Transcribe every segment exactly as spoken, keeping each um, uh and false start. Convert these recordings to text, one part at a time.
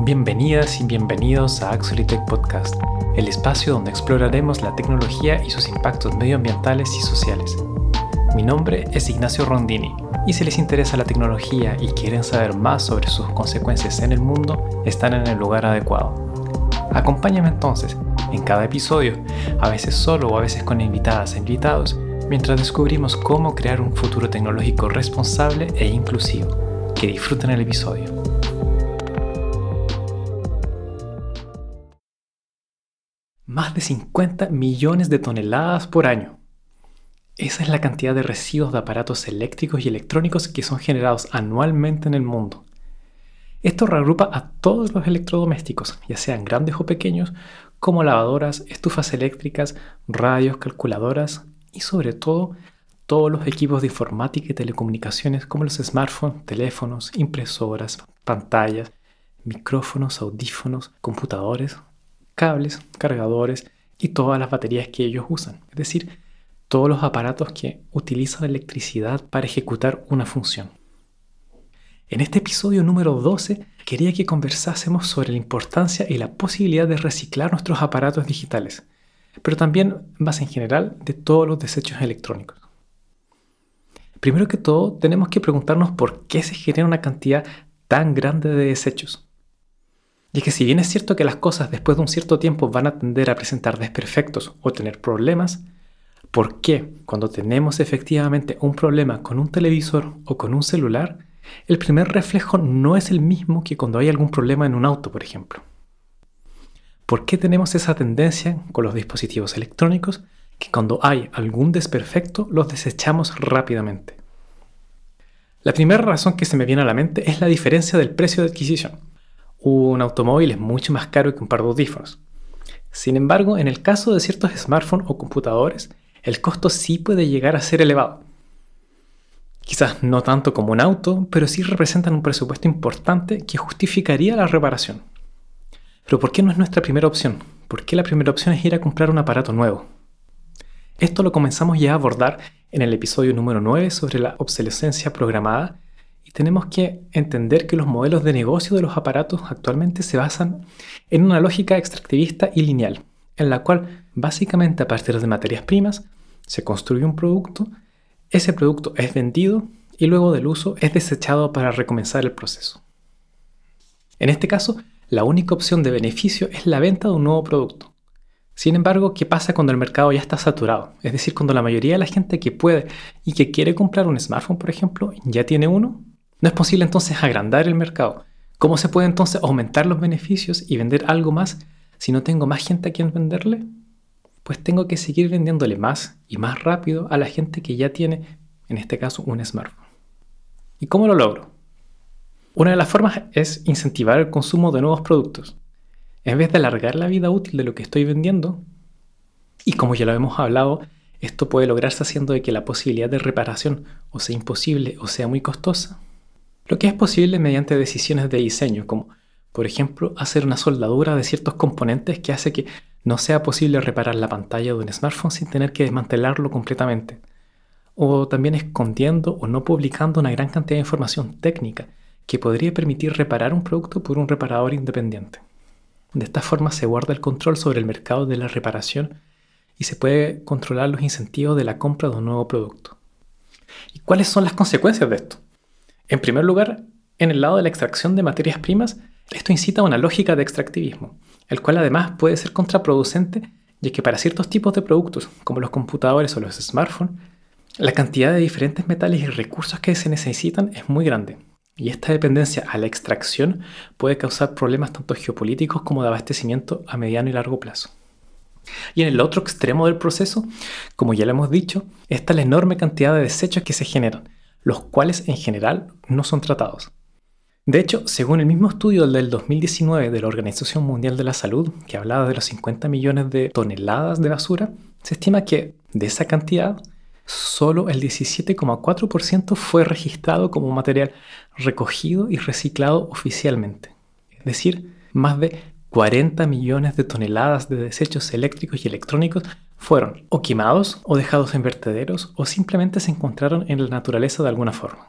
Bienvenidas y bienvenidos a Axolitech Podcast, el espacio donde exploraremos la tecnología y sus impactos medioambientales y sociales. Mi nombre es Ignacio Rondini, y si les interesa la tecnología y quieren saber más sobre sus consecuencias en el mundo, están en el lugar adecuado. Acompáñame entonces, en cada episodio, a veces solo o a veces con invitadas e invitados, mientras descubrimos cómo crear un futuro tecnológico responsable e inclusivo. Que disfruten el episodio. Más de cincuenta millones de toneladas por año. Esa es la cantidad de residuos de aparatos eléctricos y electrónicos que son generados anualmente en el mundo. Esto reagrupa a todos los electrodomésticos, ya sean grandes o pequeños, como lavadoras, estufas eléctricas, radios, calculadoras y sobre todo todos los equipos de informática y telecomunicaciones como los smartphones, teléfonos, impresoras, pantallas, micrófonos, audífonos, computadores, cables, cargadores y todas las baterías que ellos usan, es decir, todos los aparatos que utilizan electricidad para ejecutar una función. En este episodio número doce quería que conversásemos sobre la importancia y la posibilidad de reciclar nuestros aparatos digitales, pero también, más en general, de todos los desechos electrónicos. Primero que todo, tenemos que preguntarnos por qué se genera una cantidad tan grande de desechos. Y es que si bien es cierto que las cosas después de un cierto tiempo van a tender a presentar desperfectos o tener problemas, ¿por qué cuando tenemos efectivamente un problema con un televisor o con un celular, el primer reflejo no es el mismo que cuando hay algún problema en un auto, por ejemplo? ¿Por qué tenemos esa tendencia con los dispositivos electrónicos que cuando hay algún desperfecto los desechamos rápidamente? La primera razón que se me viene a la mente es la diferencia del precio de adquisición. Un automóvil es mucho más caro que un par de audífonos. Sin embargo, en el caso de ciertos smartphones o computadores, el costo sí puede llegar a ser elevado. Quizás no tanto como un auto, pero sí representan un presupuesto importante que justificaría la reparación. Pero ¿por qué no es nuestra primera opción? ¿Por qué la primera opción es ir a comprar un aparato nuevo? Esto lo comenzamos ya a abordar en el episodio número nueve sobre la obsolescencia programada, y tenemos que entender que los modelos de negocio de los aparatos actualmente se basan en una lógica extractivista y lineal, en la cual básicamente a partir de materias primas se construye un producto, ese producto es vendido y luego del uso es desechado para recomenzar el proceso. En este caso, la única opción de beneficio es la venta de un nuevo producto. Sin embargo, ¿qué pasa cuando el mercado ya está saturado? Es decir, cuando la mayoría de la gente que puede y que quiere comprar un smartphone, por ejemplo, ya tiene uno. No es posible entonces agrandar el mercado. ¿Cómo se puede entonces aumentar los beneficios y vender algo más si no tengo más gente a quien venderle? Pues tengo que seguir vendiéndole más y más rápido a la gente que ya tiene, en este caso, un smartphone. ¿Y cómo lo logro? Una de las formas es incentivar el consumo de nuevos productos. En vez de alargar la vida útil de lo que estoy vendiendo, y como ya lo hemos hablado, esto puede lograrse haciendo de que la posibilidad de reparación o sea imposible o sea muy costosa. Lo que es posible mediante decisiones de diseño, como por ejemplo hacer una soldadura de ciertos componentes que hace que no sea posible reparar la pantalla de un smartphone sin tener que desmantelarlo completamente. O también escondiendo o no publicando una gran cantidad de información técnica que podría permitir reparar un producto por un reparador independiente. De esta forma se guarda el control sobre el mercado de la reparación y se puede controlar los incentivos de la compra de un nuevo producto. ¿Y cuáles son las consecuencias de esto? En primer lugar, en el lado de la extracción de materias primas, esto incita a una lógica de extractivismo, el cual además puede ser contraproducente, ya que para ciertos tipos de productos, como los computadores o los smartphones, la cantidad de diferentes metales y recursos que se necesitan es muy grande, y esta dependencia a la extracción puede causar problemas tanto geopolíticos como de abastecimiento a mediano y largo plazo. Y en el otro extremo del proceso, como ya lo hemos dicho, está la enorme cantidad de desechos que se generan, los cuales en general no son tratados. De hecho, según el mismo estudio del dos mil diecinueve de la Organización Mundial de la Salud, que hablaba de los cincuenta millones de toneladas de basura, se estima que de esa cantidad, solo el diecisiete coma cuatro por ciento fue registrado como material recogido y reciclado oficialmente. Es decir, más de cuarenta millones de toneladas de desechos eléctricos y electrónicos fueron o quemados o dejados en vertederos o simplemente se encontraron en la naturaleza de alguna forma.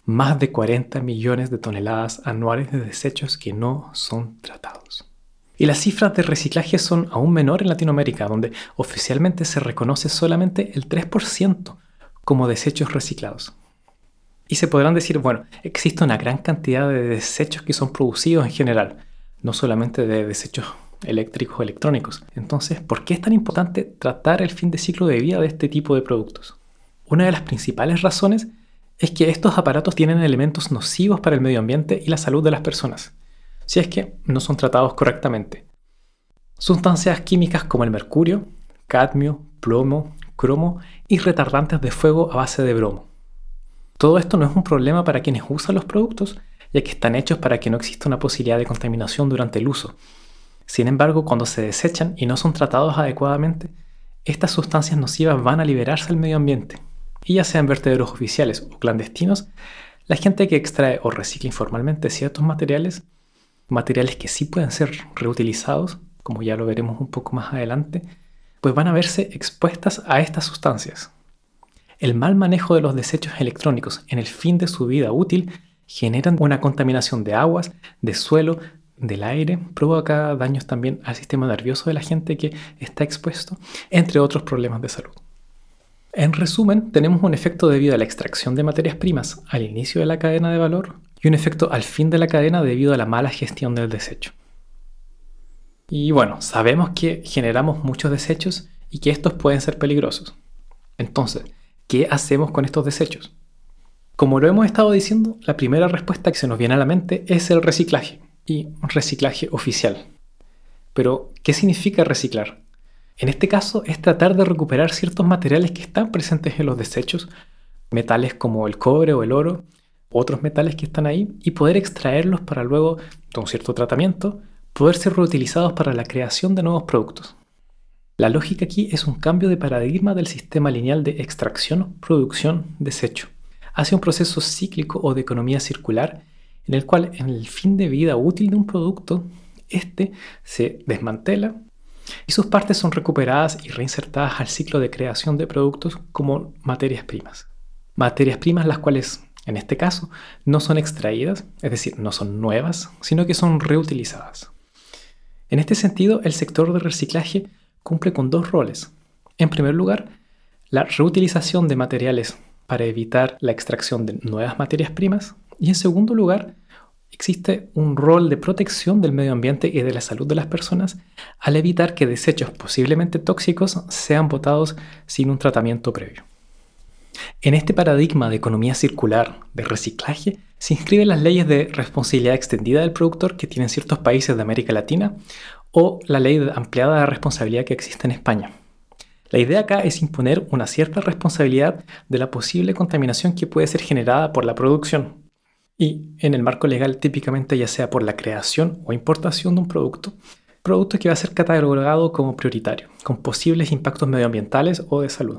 Más de cuarenta millones de toneladas anuales de desechos que no son tratados. Y las cifras de reciclaje son aún menor en Latinoamérica, donde oficialmente se reconoce solamente el tres por ciento como desechos reciclados. Y se podrán decir, bueno, existe una gran cantidad de desechos que son producidos en general, no solamente de desechos eléctricos o electrónicos. Entonces, ¿por qué es tan importante tratar el fin de ciclo de vida de este tipo de productos? Una de las principales razones es que estos aparatos tienen elementos nocivos para el medio ambiente y la salud de las personas, si es que no son tratados correctamente. Sustancias químicas como el mercurio, cadmio, plomo, cromo y retardantes de fuego a base de bromo. Todo esto no es un problema para quienes usan los productos, ya que están hechos para que no exista una posibilidad de contaminación durante el uso. Sin embargo, cuando se desechan y no son tratados adecuadamente, estas sustancias nocivas van a liberarse al medio ambiente. Y ya sean vertederos oficiales o clandestinos, la gente que extrae o recicla informalmente ciertos materiales, materiales que sí pueden ser reutilizados, como ya lo veremos un poco más adelante, pues van a verse expuestas a estas sustancias. El mal manejo de los desechos electrónicos en el fin de su vida útil generan una contaminación de aguas, de suelo, del aire, provoca daños también al sistema nervioso de la gente que está expuesto, entre otros problemas de salud. En resumen, tenemos un efecto debido a la extracción de materias primas al inicio de la cadena de valor y un efecto al fin de la cadena debido a la mala gestión del desecho. Y bueno, sabemos que generamos muchos desechos y que estos pueden ser peligrosos. Entonces, ¿qué hacemos con estos desechos? Como lo hemos estado diciendo, la primera respuesta que se nos viene a la mente es el reciclaje, y reciclaje oficial. Pero, ¿qué significa reciclar? En este caso es tratar de recuperar ciertos materiales que están presentes en los desechos, metales como el cobre o el oro, otros metales que están ahí, y poder extraerlos para luego, con cierto tratamiento, poder ser reutilizados para la creación de nuevos productos. La lógica aquí es un cambio de paradigma del sistema lineal de extracción, producción, desecho, hacia un proceso cíclico o de economía circular, en el cual en el fin de vida útil de un producto, este se desmantela y sus partes son recuperadas y reinsertadas al ciclo de creación de productos como materias primas. Materias primas las cuales, en este caso, no son extraídas, es decir, no son nuevas, sino que son reutilizadas. En este sentido, el sector de reciclaje cumple con dos roles. En primer lugar, la reutilización de materiales para evitar la extracción de nuevas materias primas. Y en segundo lugar, existe un rol de protección del medio ambiente y de la salud de las personas al evitar que desechos posiblemente tóxicos sean botados sin un tratamiento previo. En este paradigma de economía circular, de reciclaje, se inscriben las leyes de responsabilidad extendida del productor que tienen ciertos países de América Latina o la ley ampliada de responsabilidad que existe en España. La idea acá es imponer una cierta responsabilidad de la posible contaminación que puede ser generada por la producción. Y en el marco legal típicamente ya sea por la creación o importación de un producto, producto que va a ser catalogado como prioritario, con posibles impactos medioambientales o de salud.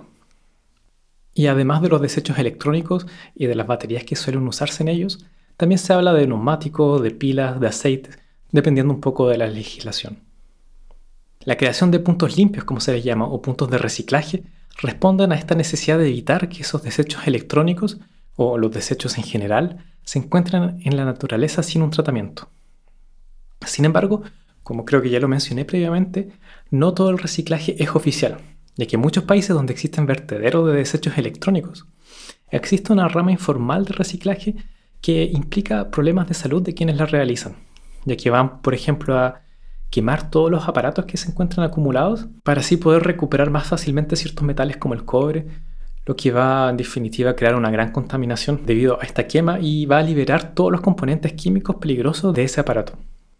Y además de los desechos electrónicos y de las baterías que suelen usarse en ellos, también se habla de neumáticos, de pilas, de aceites, dependiendo un poco de la legislación. La creación de puntos limpios, como se les llama, o puntos de reciclaje, responden a esta necesidad de evitar que esos desechos electrónicos, o los desechos en general, se encuentran en la naturaleza sin un tratamiento. Sin embargo, como creo que ya lo mencioné previamente, no todo el reciclaje es oficial, ya que en muchos países donde existen vertederos de desechos electrónicos, existe una rama informal de reciclaje que implica problemas de salud de quienes la realizan, ya que van, por ejemplo, a quemar todos los aparatos que se encuentran acumulados para así poder recuperar más fácilmente ciertos metales como el cobre, lo que va en definitiva a crear una gran contaminación debido a esta quema y va a liberar todos los componentes químicos peligrosos de ese aparato.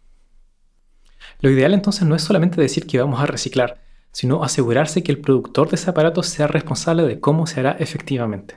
Lo ideal entonces no es solamente decir que vamos a reciclar, sino asegurarse que el productor de ese aparato sea responsable de cómo se hará efectivamente.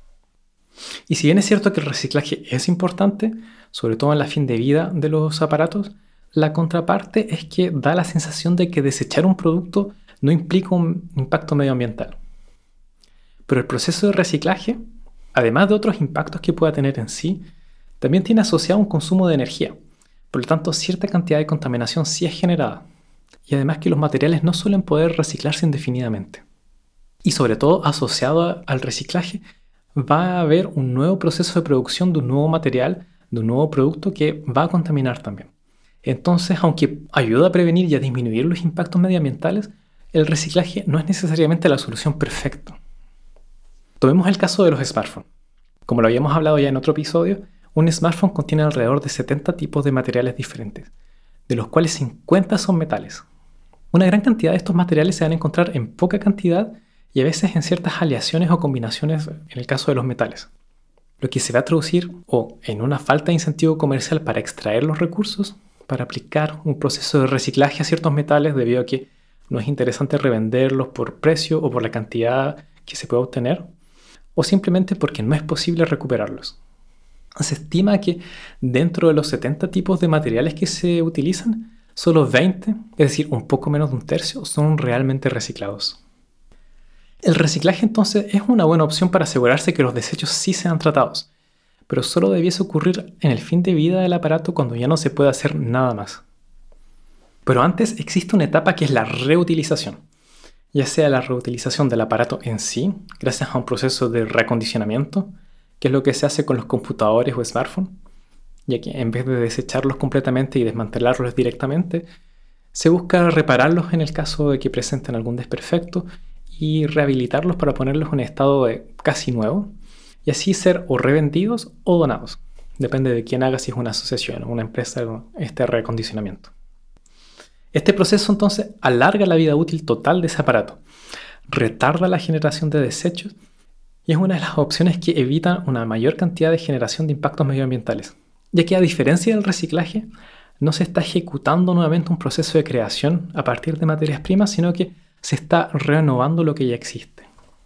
Y si bien es cierto que el reciclaje es importante, sobre todo en la fin de vida de los aparatos, la contraparte es que da la sensación de que desechar un producto no implica un impacto medioambiental. Pero el proceso de reciclaje, además de otros impactos que pueda tener en sí, también tiene asociado un consumo de energía. Por lo tanto, cierta cantidad de contaminación sí es generada. Y además que los materiales no suelen poder reciclarse indefinidamente. Y sobre todo, asociado al reciclaje, va a haber un nuevo proceso de producción de un nuevo material, de un nuevo producto que va a contaminar también. Entonces, aunque ayuda a prevenir y a disminuir los impactos medioambientales, el reciclaje no es necesariamente la solución perfecta. Tomemos el caso de los smartphones. Como lo habíamos hablado ya en otro episodio, un smartphone contiene alrededor de setenta tipos de materiales diferentes, de los cuales cincuenta son metales. Una gran cantidad de estos materiales se van a encontrar en poca cantidad y a veces en ciertas aleaciones o combinaciones en el caso de los metales, lo que se va a traducir o en una falta de incentivo comercial para extraer los recursos, para aplicar un proceso de reciclaje a ciertos metales debido a que no es interesante revenderlos por precio o por la cantidad que se puede obtener, o simplemente porque no es posible recuperarlos. Se estima que dentro de los setenta tipos de materiales que se utilizan, solo veinte, es decir, un poco menos de un tercio, son realmente reciclados. El reciclaje entonces es una buena opción para asegurarse que los desechos sí sean tratados, pero solo debiese ocurrir en el fin de vida del aparato cuando ya no se puede hacer nada más. Pero antes existe una etapa que es la reutilización, ya sea la reutilización del aparato en sí, gracias a un proceso de reacondicionamiento, que es lo que se hace con los computadores o smartphones, ya que en vez de desecharlos completamente y desmantelarlos directamente, se busca repararlos en el caso de que presenten algún desperfecto y rehabilitarlos para ponerlos en estado de casi nuevo, y así ser o revendidos o donados. Depende de quién haga, si es una asociación o una empresa, este reacondicionamiento. Este proceso entonces alarga la vida útil total de ese aparato, retarda la generación de desechos y es una de las opciones que evitan una mayor cantidad de generación de impactos medioambientales, ya que a diferencia del reciclaje, no se está ejecutando nuevamente un proceso de creación a partir de materias primas, sino que se está renovando lo que ya existe.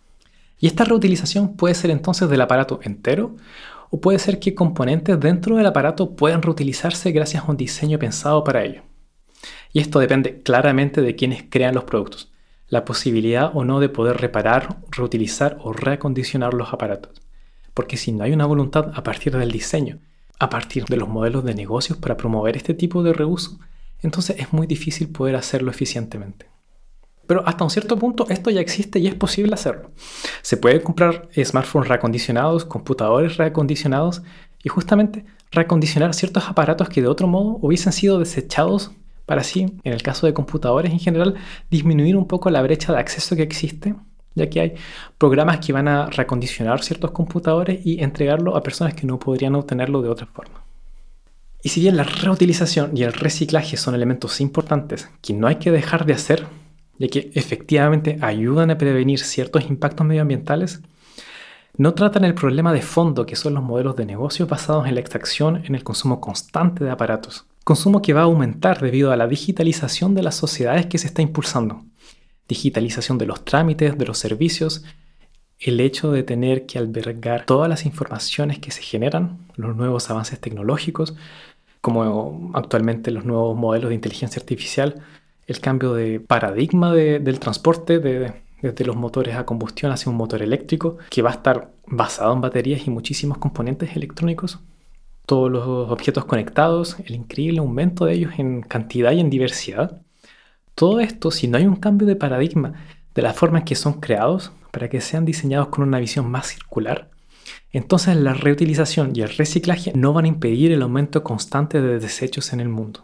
Y esta reutilización puede ser entonces del aparato entero, o puede ser que componentes dentro del aparato puedan reutilizarse gracias a un diseño pensado para ello. Y esto depende claramente de quienes crean los productos, la posibilidad o no de poder reparar, reutilizar o reacondicionar los aparatos. Porque si no hay una voluntad a partir del diseño, a partir de los modelos de negocios para promover este tipo de reuso, entonces es muy difícil poder hacerlo eficientemente. Pero hasta un cierto punto esto ya existe y es posible hacerlo. Se puede comprar smartphones reacondicionados, computadores reacondicionados y justamente reacondicionar ciertos aparatos que de otro modo hubiesen sido desechados para así, en el caso de computadores en general, disminuir un poco la brecha de acceso que existe, ya que hay programas que van a reacondicionar ciertos computadores y entregarlo a personas que no podrían obtenerlo de otra forma. Y si bien la reutilización y el reciclaje son elementos importantes que no hay que dejar de hacer, ya que efectivamente ayudan a prevenir ciertos impactos medioambientales, no tratan el problema de fondo que son los modelos de negocios basados en la extracción en el consumo constante de aparatos. Consumo que va a aumentar debido a la digitalización de las sociedades que se está impulsando. Digitalización de los trámites, de los servicios, el hecho de tener que albergar todas las informaciones que se generan, los nuevos avances tecnológicos, como actualmente los nuevos modelos de inteligencia artificial, el cambio de paradigma de, del transporte, de, desde los motores a combustión hacia un motor eléctrico, que va a estar basado en baterías y muchísimos componentes electrónicos. Todos los objetos conectados, el increíble aumento de ellos en cantidad y en diversidad. Todo esto, si no hay un cambio de paradigma de la forma en que son creados, para que sean diseñados con una visión más circular, entonces la reutilización y el reciclaje no van a impedir el aumento constante de desechos en el mundo.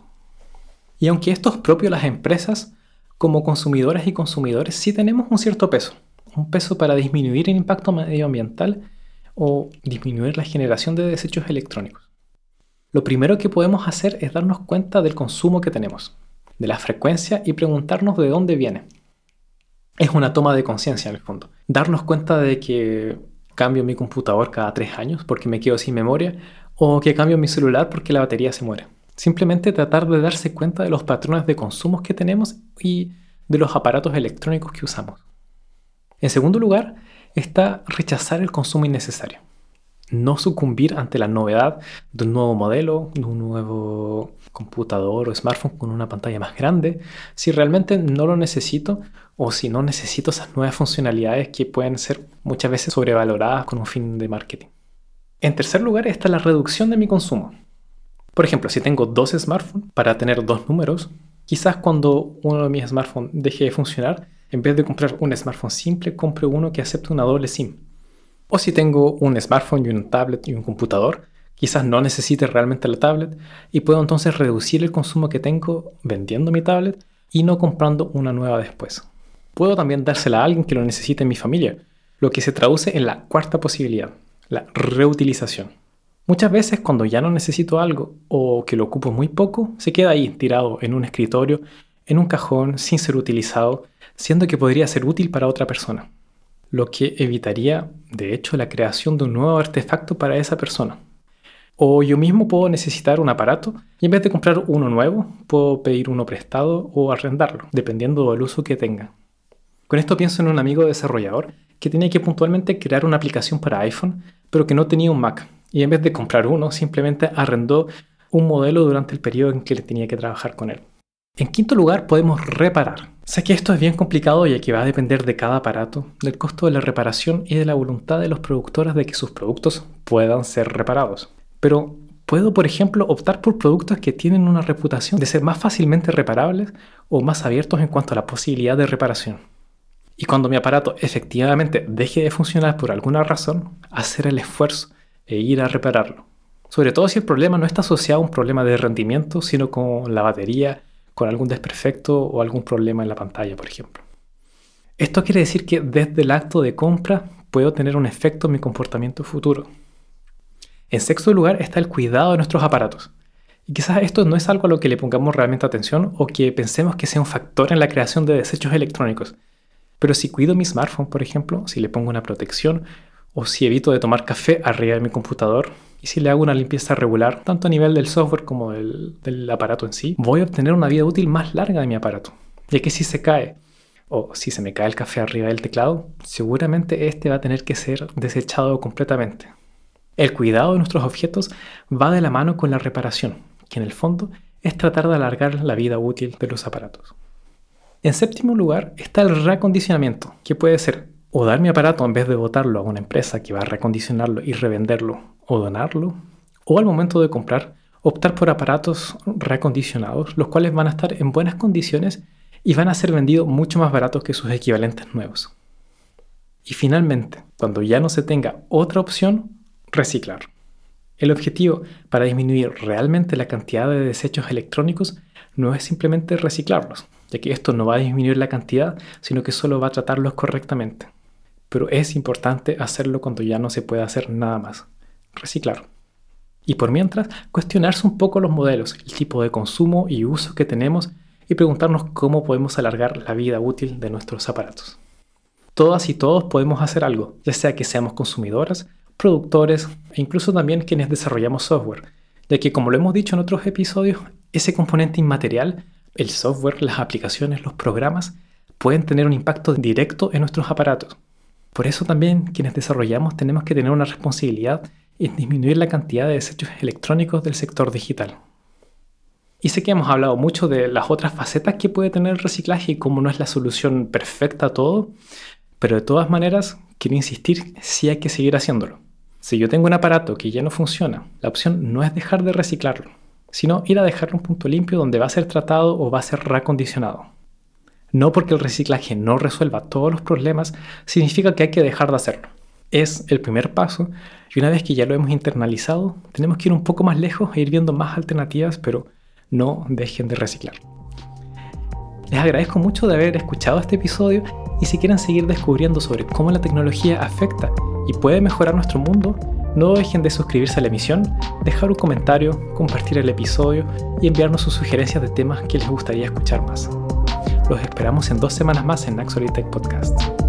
Y aunque esto es propio de las empresas, como consumidoras y consumidores sí tenemos un cierto peso, un peso para disminuir el impacto medioambiental o disminuir la generación de desechos electrónicos. Lo primero que podemos hacer es darnos cuenta del consumo que tenemos, de la frecuencia y preguntarnos de dónde viene. Es una toma de conciencia en el fondo. Darnos cuenta de que cambio mi computador cada tres años porque me quedo sin memoria o que cambio mi celular porque la batería se muere. Simplemente tratar de darse cuenta de los patrones de consumos que tenemos y de los aparatos electrónicos que usamos. En segundo lugar, está rechazar el consumo innecesario. No sucumbir ante la novedad de un nuevo modelo, de un nuevo computador o smartphone con una pantalla más grande, si realmente no lo necesito o si no necesito esas nuevas funcionalidades que pueden ser muchas veces sobrevaloradas con un fin de marketing. En tercer lugar está la reducción de mi consumo. Por ejemplo, si tengo dos smartphones para tener dos números, quizás cuando uno de mis smartphones deje de funcionar, en vez de comprar un smartphone simple, compre uno que acepte una doble SIM. O si tengo un smartphone y un tablet y un computador, quizás no necesite realmente la tablet y puedo entonces reducir el consumo que tengo vendiendo mi tablet y no comprando una nueva después. Puedo también dársela a alguien que lo necesite en mi familia, lo que se traduce en la cuarta posibilidad, la reutilización. Muchas veces cuando ya no necesito algo o que lo ocupo muy poco, se queda ahí tirado en un escritorio, en un cajón, sin ser utilizado, siendo que podría ser útil para otra persona. Lo que evitaría, de hecho, la creación de un nuevo artefacto para esa persona. O yo mismo puedo necesitar un aparato y en vez de comprar uno nuevo, puedo pedir uno prestado o arrendarlo, dependiendo del uso que tenga. Con esto pienso en un amigo desarrollador que tenía que puntualmente crear una aplicación para iPhone, pero que no tenía un Mac. Y en vez de comprar uno, simplemente arrendó un modelo durante el periodo en que le tenía que trabajar con él. En quinto lugar, podemos reparar. Sé que esto es bien complicado ya que va a depender de cada aparato, del costo de la reparación y de la voluntad de los productores de que sus productos puedan ser reparados. Pero puedo, por ejemplo, optar por productos que tienen una reputación de ser más fácilmente reparables o más abiertos en cuanto a la posibilidad de reparación. Y cuando mi aparato efectivamente deje de funcionar por alguna razón, hacer el esfuerzo e ir a repararlo. Sobre todo si el problema no está asociado a un problema de rendimiento, sino con la batería, con algún desperfecto o algún problema en la pantalla, por ejemplo. Esto quiere decir que desde el acto de compra puedo tener un efecto en mi comportamiento futuro. En sexto lugar está el cuidado de nuestros aparatos. Y quizás esto no es algo a lo que le pongamos realmente atención o que pensemos que sea un factor en la creación de desechos electrónicos. Pero si cuido mi smartphone, por ejemplo, si le pongo una protección o si evito de tomar café arriba de mi computador y si le hago una limpieza regular, tanto a nivel del software como del, del aparato en sí, voy a obtener una vida útil más larga de mi aparato. Ya que si se cae o si se me cae el café arriba del teclado, seguramente este va a tener que ser desechado completamente. El cuidado de nuestros objetos va de la mano con la reparación, que en el fondo es tratar de alargar la vida útil de los aparatos. En séptimo lugar está el reacondicionamiento, que puede ser o dar mi aparato en vez de botarlo a una empresa que va a reacondicionarlo y revenderlo o donarlo, o al momento de comprar, optar por aparatos reacondicionados, los cuales van a estar en buenas condiciones y van a ser vendidos mucho más baratos que sus equivalentes nuevos. Y finalmente, cuando ya no se tenga otra opción, reciclar. El objetivo para disminuir realmente la cantidad de desechos electrónicos no es simplemente reciclarlos, ya que esto no va a disminuir la cantidad, sino que solo va a tratarlos correctamente. Pero es importante hacerlo cuando ya no se puede hacer nada más. Reciclar. Y por mientras, cuestionarse un poco los modelos, el tipo de consumo y uso que tenemos y preguntarnos cómo podemos alargar la vida útil de nuestros aparatos. Todas y todos podemos hacer algo, ya sea que seamos consumidoras, productores e incluso también quienes desarrollamos software, ya que como lo hemos dicho en otros episodios, ese componente inmaterial, el software, las aplicaciones, los programas, pueden tener un impacto directo en nuestros aparatos. Por eso también quienes desarrollamos tenemos que tener una responsabilidad en disminuir la cantidad de desechos electrónicos del sector digital. Y sé que hemos hablado mucho de las otras facetas que puede tener el reciclaje y cómo no es la solución perfecta a todo, pero de todas maneras quiero insistir, sí hay que seguir haciéndolo. Si yo tengo un aparato que ya no funciona, la opción no es dejar de reciclarlo, sino ir a dejarlo en un punto limpio donde va a ser tratado o va a ser reacondicionado. No porque el reciclaje no resuelva todos los problemas, significa que hay que dejar de hacerlo. Es el primer paso y una vez que ya lo hemos internalizado, tenemos que ir un poco más lejos e ir viendo más alternativas, pero no dejen de reciclar. Les agradezco mucho de haber escuchado este episodio y si quieren seguir descubriendo sobre cómo la tecnología afecta y puede mejorar nuestro mundo, no dejen de suscribirse a la emisión, dejar un comentario, compartir el episodio y enviarnos sus sugerencias de temas que les gustaría escuchar más. Los esperamos en dos semanas más en Axolotl Tech Podcast.